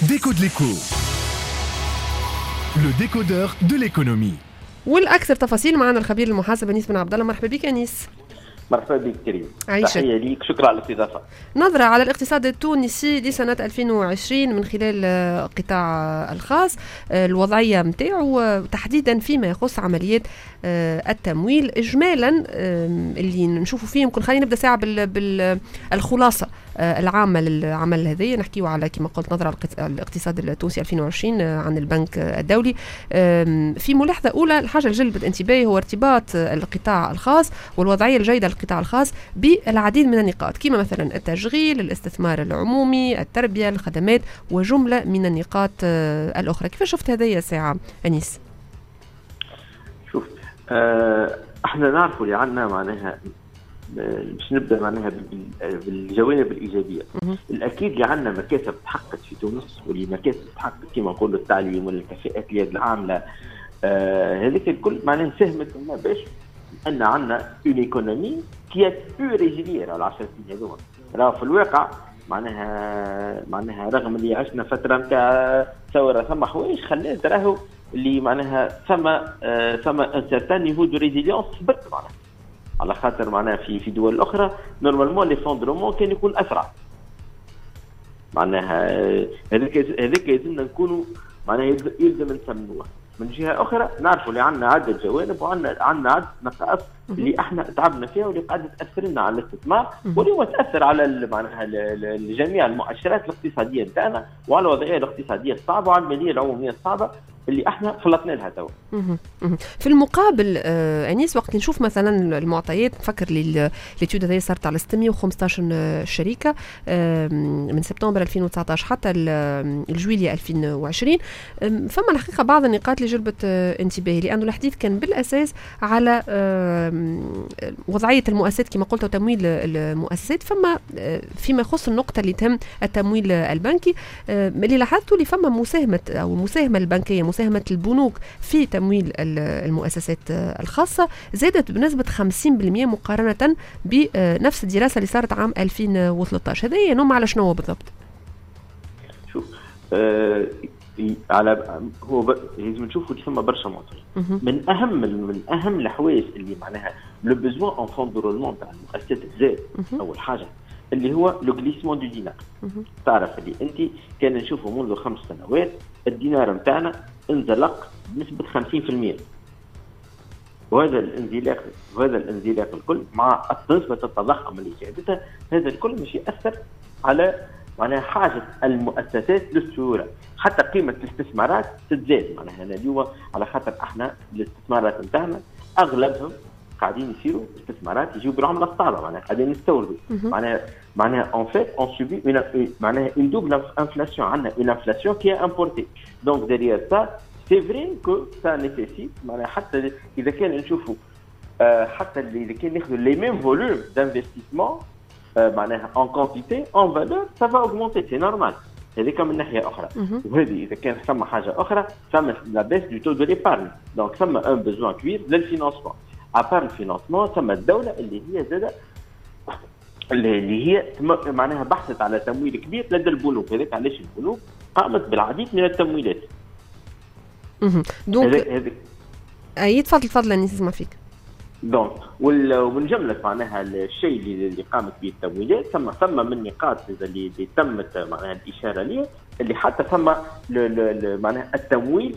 Décode l'écho. Le décodeur de l'économie. والأكثر تفاصيل معنا الخبير المحاسب أنيس بن عبد الله. مرحبا بك أنيس. مرحبا بك كريم. تحية ليك، شكرا على الاستضافة. نظرة على الاقتصاد التونسي لسنة 2020 من خلال القطاع الخاص، الوضعية متاعه تحديدا فيما يخص عمليات التمويل إجمالا اللي نشوفوا فيه. يمكن خلينا نبدأ ساعة بالخلاصة العامة للعمل هذه. نحكيه على كما قلت نظرة على الاقتصاد التونسي 2020 عن البنك الدولي. في ملاحظة أولى، الحاجة اللي جلبت انتباهي هو ارتباط القطاع الخاص والوضعية الجيدة للقطاع الخاص بالعديد من النقاط، كما مثلا التشغيل، الاستثمار العمومي، التربية، الخدمات وجملة من النقاط الأخرى. كيف شفت هذه يا ساعة أنيس؟ شوف، احنا نعرفوا اللي عندنا معناها باش نبدا معناها بالجوانب الايجابيه. الاكيد اللي عندنا مكاسب تحققت في تونس، واللي مكاسب تحققت كما نقولوا التعليم والكفاءات اليد العامله، هذيك الكل معناها ساهمت لنا باش ان عندنا اون ايكونومي كي بو ريزيلير على 10 سنين هذوما. راه في الواقع معناها رغم اللي عشنا فتره نتاع ثوره، ثم حوايج خلات راهو اللي معناها ثم ان سيرتان نيفو دو ريزيليونس ثبت معناها، على خاطر معناها في دول اخرى نورمالمون ليفوندرومون كان يكون اسرع. معناها هذاك يلزمنا نكونوا معناها يلزم نسموه. من جهه اخرى نعرفوا اللي عندنا عده جوانب وعندنا عده نقاط اللي احنا تعبنا فيها واللي قاعده تاثر لنا على الاستثمار، واللي هو تاثر على معناها جميع المؤشرات الاقتصاديه نتاعنا وعلى الوضعيه الاقتصاديه الصعبه وعلى الماليه العموميه الصعبه اللي احنا فلتنا لها توا. في المقابل أنيس، وقت نشوف مثلا المعطيات، نفكر لي الاتيود هذه صارت على 615 شركه من سبتمبر 2019 حتى الجويلية 2020. فما الحقيقه بعض النقاط اللي جلبت انتباهي، لانه الحديث كان بالاساس على وضعيه المؤسسات كما قلت وتمويل المؤسسات. فيما يخص النقطه اللي تهم التمويل البنكي، اللي لاحظته اللي فما المساهمه البنكيه، مساهمة البنوك في تمويل المؤسسات الخاصة زادت بنسبة 50% مقارنة بنفس الدراسة اللي صارت عام 2013. هذا ينم على شنو بالضبط؟ شوف، على هو لازم نشوفوا ثم برشا معطيات. من اهم الحوايج اللي معناها لو بيزوان ان فوندرولمون تاع المؤسسات زاد. اول حاجه اللي هو لو غليسمون دو دينار. تعرف اللي انت كان نشوفه منذ 5 سنوات الدينار نتاعنا انزلق بنسبه 50%، وهذا الانزلاق الكل مع نسبه التضخم اللي شهدتها، هذا الكل مش ياثر على معناها حاجه المؤسسات للسيوله. حتى قيمه الاستثمارات تتزاد. معناها اليوم على خاطر احنا الاستثمارات نتاعنا اغلبهم قاعدين يصيروا استثمارات يجيو بالعمله الصعبه، معناها قاعدين نستوردوا. معناها en fait on subit une double inflation. عندنا une inflation qui est importée. Donc derrière ça c'est vrai que ça nécessite معناها حتى اذا كان نشوفوا حتى اذا كان ناخذوا les mêmes volumes d'investissement معناها en quantité en valeur ça va augmenter, c'est normal. هذيك من ناحيه اخرى. وهذه اذا كان ثم حاجه اخرى ثم la baisse du taux de l'épargne. Donc ثم un besoin cuir للفينانسمون. ابار الفينانسمون ثم الدوله اللي هي زاده اللي هي معناها بحثت على تمويل كبير لدى البنوك. هذاك علاش البنوك قامت بالعديد من التمويلات. دونك تفضل اني نسمع فيك. دونك ومن جمله معناها الشيء اللي قامت به التمويلات ثم من نقاط اللي تمت معناها الاشاره ليه، اللي حتى ثم معناها التمويل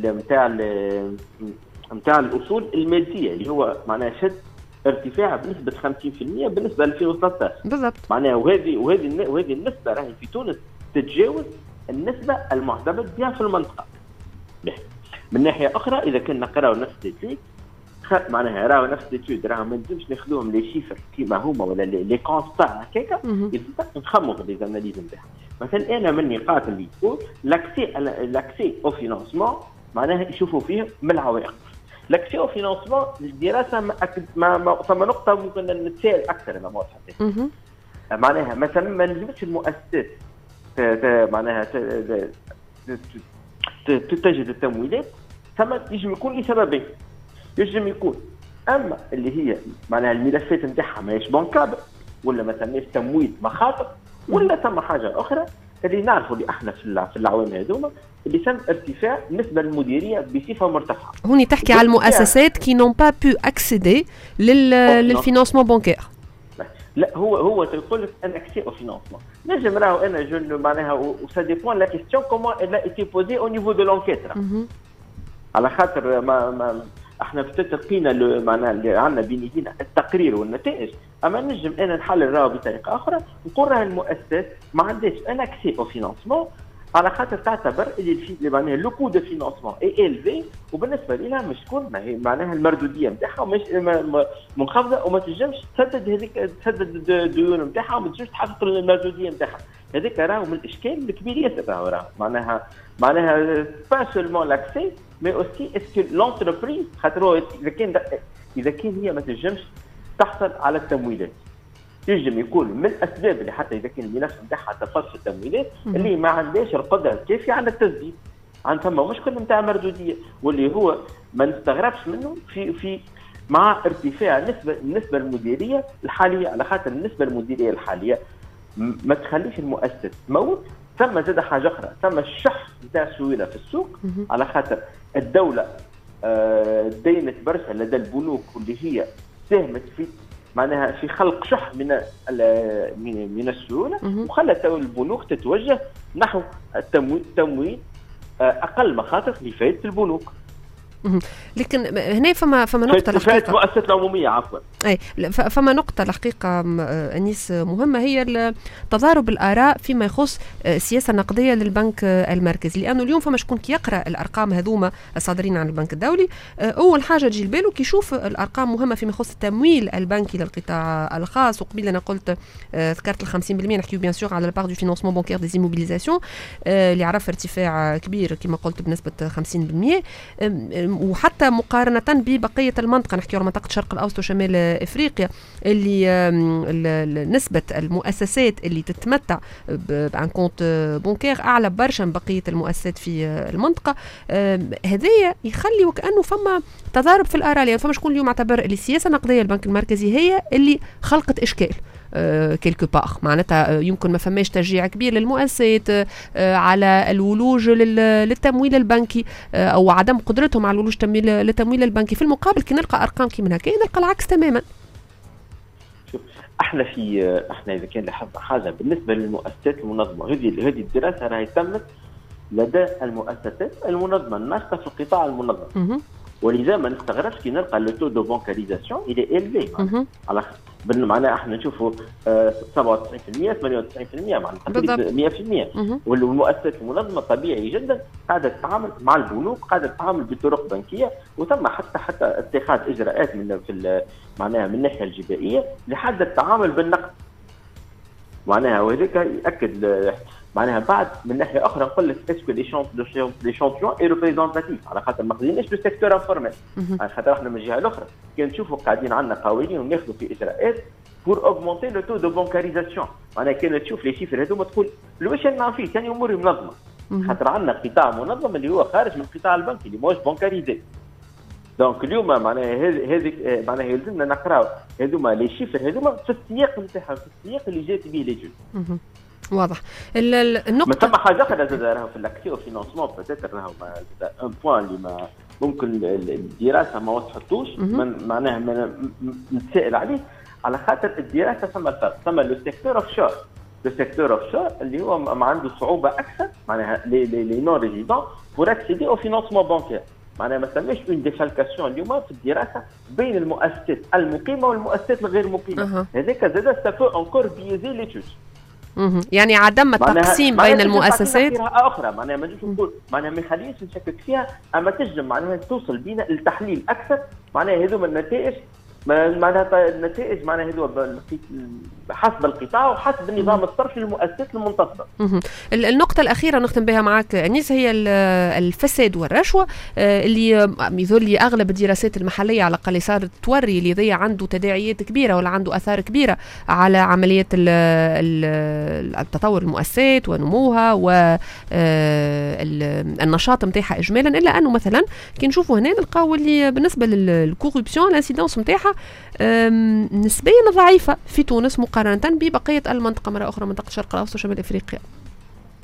نتاع الاصول الماديه اللي هو معناها شد ارتفاع بنسبه 50% بالنسبه ل 2013 بالضبط. معناها وهذه النسبه راهي في تونس تتجاوز النسبه المعتمد بها في المنطقه. من ناحيه اخرى اذا كنا نقراو نفس التيت معناها راهو نفس التيت راهو ما نجمش ناخذوهم لي شيفر كيما هما ولا لي كونستا هكاك، نخمموا في لي اناليز نتاعها. مثلا انا من النقاط اللي تقول لاكسي او فينانسمون معناها يشوفوا فيه من العوائق. لاكسي او فينانسمون الدراسه ما ثم نقطه ممكن نتساءل اكثر انا ما حتى معناها مثلا ما نجمش المؤسسات معناها تتجد التمويلات. ثم يجب يكون لسببين. يجب يكون اما اللي هي معناها الملفات نتاعها ماهيش بنكابل، ولا مثلا تمويل مخاطر، ولا ثم حاجه اخرى اللي نعرفوا اللي احنا في العوام هذوما اللي تم ارتفاع النسبه المديريه بصفه مرتفعه. هوني تحكي على المؤسسات كي نون با بو اكسيدي للفينانسمون بانكير. لا هو تقول لك ان اكسي او فينانسمون نجم راهو انا جو معناها وسا ديبون لا كيستيون كومون elle a été posée au niveau de l'enquête. على خاطر ما احنا لقينا معناها اللي عندنا بين يدينا التقرير والنتائج، اما نجم انا نحلل راهو بطريقه اخرى نقول راه المؤسسات ما عندهاش ان اكسي او فينانسمون على خاطر تعتبر اللي معناها لو كو دو فينانسمون اي الفي، وبالنسبه لها مش تكون معناها المردوديه نتاعها مش منخفضه وما تنجمش تسدد الديون نتاعها وما تنجمش تحقق المردوديه نتاعها. هذاك راهو من الاشكال الكبير ياسر راهو معناها با سولمون لاكسي مي اوسي اسكو لونتربريز خاطر اذا كان هي ما تنجمش تحصل على التمويلات يجب يكون من الاسباب اللي حتى اذا كان الملف نتاعها تفرش التمويلات اللي ما عندهاش القدره الكافيه على التسديد، عن ثم مشكل نتاع مردوديه واللي هو ما نستغربش منه في مع ارتفاع النسبه المديريه الحاليه، على خاطر النسبه المديريه الحاليه ما تخليش المؤسسه تموت. ثم زاد حاجه اخرى، ثم الشح نتاع السيوله في السوق على خاطر الدوله دينت برشا لدى البنوك واللي هي ساهمت في معناها في خلق شح من السيوله وخلت البنوك تتوجه نحو التمويل اقل مخاطر لفائده البنوك. لكن هنا فما نقطة الحقيقة المؤسسات العمومية عفوا فما نقطة الحقيقة أنيس مهمة، هي تضارب الآراء فيما يخص السياسة النقدية للبنك المركزي، لأنه اليوم فما شكون كي يقرأ الأرقام هذوما الصادرين عن البنك الدولي أول حاجة تجي البالو كي يشوف الأرقام مهمة فيما يخص التمويل البنكي للقطاع الخاص. وقبل أنا قلت ذكرت 50% نحكيو بيان سور على البار دو فينانسمون بانكير دي زيموبيليزاسيون اللي عرف ارتفاع كبير كما قلت بنسبة 50%، وحتى مقارنة ببقية المنطقة نحكي على منطقة الشرق الأوسط وشمال إفريقيا اللي نسبة المؤسسات اللي تتمتع بان كونت بانكير أعلى برشا من بقية المؤسسات في المنطقة. هذايا يخلي وكأنه فما تضارب في الآراء، يعني فما شكون اليوم اعتبر اللي السياسة النقدية البنك المركزي هي اللي خلقت إشكال كيلكو باغ، معناتها يمكن ما فماش تشجيع كبير للمؤسسات على الولوج للتمويل البنكي او عدم قدرتهم على الولوج للتمويل البنكي. في المقابل كي نلقى ارقام كي من هكا نلقى العكس تماما. شوف احنا اذا كان لاحظنا حاجه بالنسبه للمؤسسات المنظمه، هذه الدراسه راهي تمت لدى المؤسسات المنظمه الناشطه في القطاع المنظم، ولذا ما نستغربش كي نلقى لو تو دو بانكاريزاسيون الى الفي على معناها احنا نشوفوا 97% 98% معناها تقريبا 100%، والمؤسسات المنظمه طبيعي جدا قاعده تتعامل مع البنوك، قاعده تتعامل بطرق بنكيه، وتم حتى اتخاذ اجراءات معناها من الناحيه الجبائيه لحد التعامل بالنقد معناها، وهذاك ياكد معناها بعد من ناحيه اخرى نقول لك اسكو لي شامبيون اي ريبريزونتاتيف على خاطر ما خديناش لو سيكتور انفورميل، على خاطر احنا من الجهه الاخرى كي نشوفوا قاعدين عندنا قوانين وناخذوا في اجراءات بور اوغمونتي لو تو دو بانكاريزاسيون، معناها كان تشوف لي شيفر هذوما تقول واش انا فيه ثاني امور منظمه، خاطر عندنا قطاع منظم اللي هو خارج من القطاع البنكي اللي ماهوش بانكاريزي. دونك اليوم معناها هذيك معناها يلزمنا نقراو هذوما لي شيفر هذوما في السياق نتاعها، في السياق اللي جات به ليجون. واضح. النقطة ما ثم حاجة أخرى راهو في الأكسي وفينانسمون بتاتر راهو ان بوان اللي ما ممكن الدراسة ما وضحتوش معناها نتسائل عليه، على خاطر الدراسة ثم الفرق، ثم لو سيكتور اوف شور، لو سيكتور اوف شور اللي هو ما عنده صعوبة أكثر معناها لي نون ريزيدون بور اكسيدي او فينانسمون بانكير، معناها ما ثماش اون ديفالكاسيون اليوم في الدراسة بين المؤسسات المقيمة والمؤسسات الغير مقيمة، هذاك زاد سافو انكور بيزي ليتود. يعني عدم التقسيم بين المؤسسات اخرى معناها ما نجمش نقول معناها ما يخليش نشكك فيها، اما تجم معناها توصل بينا للتحليل اكثر معناها هذوما النتائج معناتها النتائج معناها هذو حسب القطاع وحسب النظام الصرفي للمؤسسات المنتصبه. النقطة الأخيرة نختم بها معك أنيس هي الفساد والرشوة اللي يظل لي أغلب الدراسات المحلية على الأقل صارت توري اللي ذي عنده تداعيات كبيرة ولا عنده آثار كبيرة على عملية التطور المؤسسات ونموها والنشاط متاعها إجمالا، إلا أنه مثلا كي نشوفوا هنا نلقاو اللي بالنسبة للكوربسيون الانسيدنس متاعها نسبيا ضعيفة في تونس مقارنة ببقية المنطقة مرة أخرى منطقة الشرق الأوسط وشمال إفريقيا.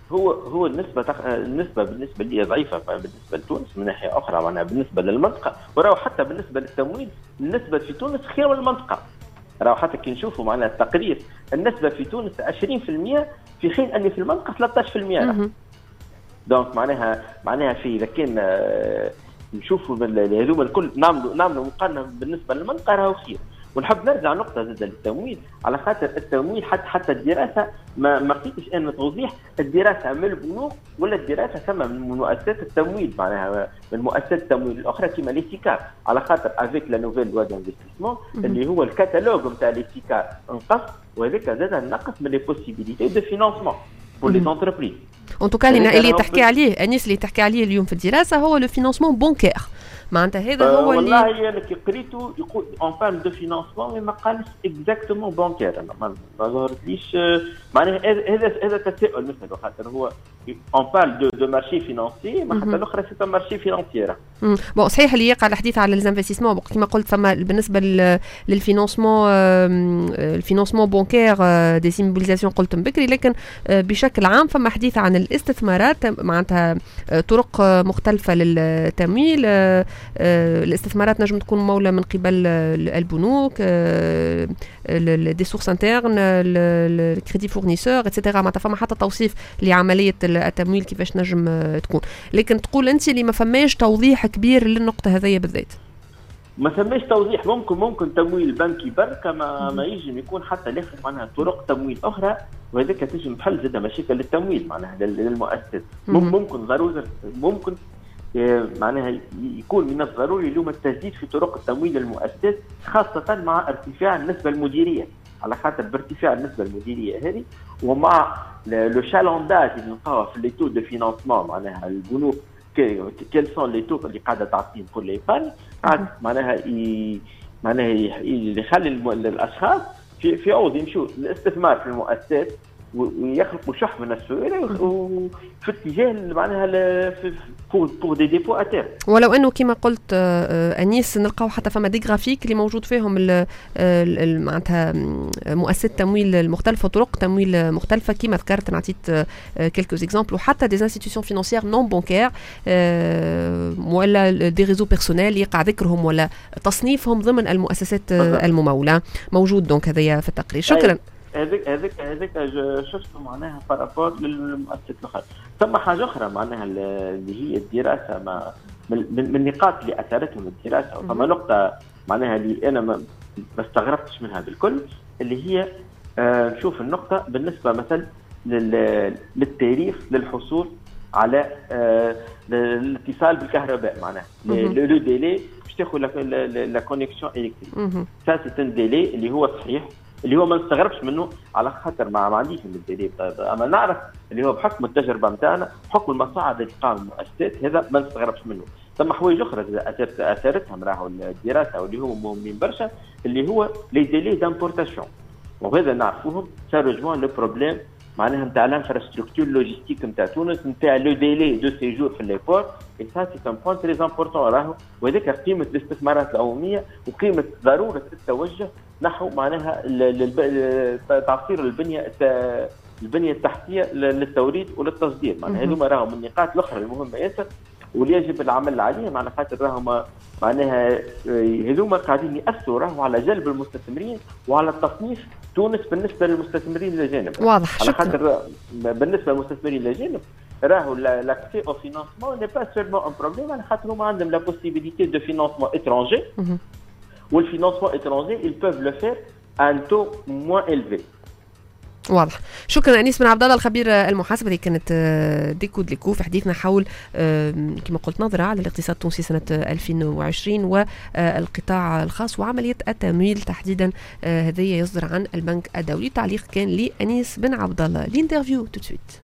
هو النسبه بالنسبه لي ضعيفه بالنسبه لتونس من ناحيه اخرى، معناها بالنسبه للمنطقه، وراو حتى بالنسبه للتمويل النسبه في تونس خير من المنطقه. راهو حتى كي نشوفوا معناها التقرير النسبه في تونس 20% في حين ان في المنطقه 13%. دونك معناها في اذا كان نشوفوا هذوما الكل نعملوا مقارنه بالنسبه للمنطقه راهو خير. ونحب نرجع نقطه زاد للتمويل، على خاطر التمويل حتى الدراسه ما لقيتش ان توضيح الدراسه من البنوك ولا الدراسه ثم من مؤسسات التمويل، معناها من مؤسسات التمويل الاخرى كما ليسيكار، على خاطر افيك لا نوفيل لوا دانفستيسمون اللي هو الكتالوج نتاع ليسيكار انقص، وهذاك زاد نقص من لي بوسيبيليتي دو فينانسمون بور لي انتربريز. ان توكا اللي تحكي عليه انيس، اللي تحكي عليه اليوم في الدراسه هو لو فينانسمون بونكير، معناتها هذا هو اللي والله انا كي قريته يقول اون بارل دو فينانسمون مي ما قالش اكزاكتومون بانكير. انا ما ظهرتليش معناها هذا تساؤل مثله، خاطر هو اون بارل دو مارشي فينانسي، ما حتى الاخرى سي ان مارشي فينانسيير. بون صحيح اللي يقع الحديث على الانفستيسمون كما قلت، فما بالنسبه للفينانسمون الفينانسمون بانكير دي سيمبوليزاسيون قلت بكري، لكن بشكل عام فما حديث عن الاستثمارات، معناتها طرق مختلفه للتمويل. الاستثمارات نجم تكون مولى من قبل البنوك، دي سورس انترن، الكريدي فورنيسور اتسيتيرا، معناتها فما حتى توصيف لعمليه التمويل كيفاش نجم تكون. لكن تقول انت اللي ما فماش توضيح كبير للنقطه هذه بالذات. ما فماش توضيح. ممكن تمويل بنكي برك ما يجم يكون حتى لاخر معناها طرق تمويل اخرى، وهذاك تجم تحل زاد مشاكل التمويل معناها للمؤسسات. ممكن ضروري ممكن معناها يكون من الضروري اليوم التجديد في طرق التمويل للمؤسسات، خاصة مع ارتفاع النسبة المديرية، على خاطر بارتفاع النسبة المديرية هذه ومع لو شالونداج اللي نلقاوه في لي تو دو فينانسمون، معناها البنوك كيل سون لي تو اللي قاعدة تعطيهم كل ايبان، معناها يخلي الاشخاص في عوض يمشوا الاستثمار في المؤسسات ويخلقوا شح من السيولة وفي اتجاه معناها بور دي ديبو اتير. ولو انه كما قلت انيس نلقاو حتى فما دي جرافيك اللي موجود فيهم معناتها مؤسسات تمويل المختلفه، طرق تمويل مختلفه كما ذكرت، نعطيت كيلكو اكزامبل، وحتى دي انستيتيوشن فينانسيير نون بانكير ولا دي ريزو بيرسونيل يقع ذكرهم ولا تصنيفهم ضمن المؤسسات المموله موجود. دونك هذايا في التقرير. شكرا. هذيك شفته معناها بارابور للمؤسسات الاخرى. ثم حاجه اخرى معناها اللي هي الدراسه من النقاط اللي اثارتهم الدراسه، وثم نقطه معناها اللي انا ما استغربتش منها بالكل، اللي هي نشوف النقطه بالنسبه مثلا للتاريخ للحصول على الاتصال بالكهرباء، معناها لو ديلي باش تاخذ لا كونيكسيون الكتريك. سا سي ان ديلي اللي هو صحيح، اللي هو ما نستغربش منه، على خاطر ما عنديش من الدليل، اما نعرف اللي هو بحكم التجربه نتاعنا، بحكم المصاعب اللي تقام المؤسسات، هذا ما نستغربش منه. ثم حوايج اخرى اثرتهم راهو الدراسه واللي هم مهمين برشا، اللي هو لي ديلي دامبورتاسيون، وهذا نعرفوهم سا رجوان لو بروبليم معناها نتاع الانفراستركتور لوجيستيك نتاع تونس، نتاع لو ديلي دو سيجور في ليبور، اي سا سي ان بوين تري امبورطون راهو، وهذاك قيمه الاستثمارات العموميه وقيمه ضروره التوجه نحو معناها تعصير البنيه التحتيه للتوريد وللتصدير. معناها هذوما راهم من النقاط الاخرى المهمه ياسر واللي يجب العمل عليهم، على خاطر راهم معناها هذوما قاعدين ياثروا راهو على جلب المستثمرين وعلى تصنيف تونس بالنسبه للمستثمرين الاجانب. واضح. على خاطر بالنسبه للمستثمرين الاجانب راهو لاكسي او فينانسمون ني با سولمون ان بروبليم، على خاطر هما عندهم لا بوسيبيليتي دو فينانسمون étranger والفينانسمون étranger ils peuvent le faire à un taux moins élevé. واضح. شكرا انيس بن عبد الله الخبير المحاسبه اللي كانت ديكود ليكو في حديثنا حول كما قلت نظره على الاقتصاد التونسي سنه 2020 والقطاع الخاص وعمليه التمويل تحديدا. هذه يصدر عن البنك الدولي. تعليق كان لانيس بن عبد الله. الانترفيو تو سويت.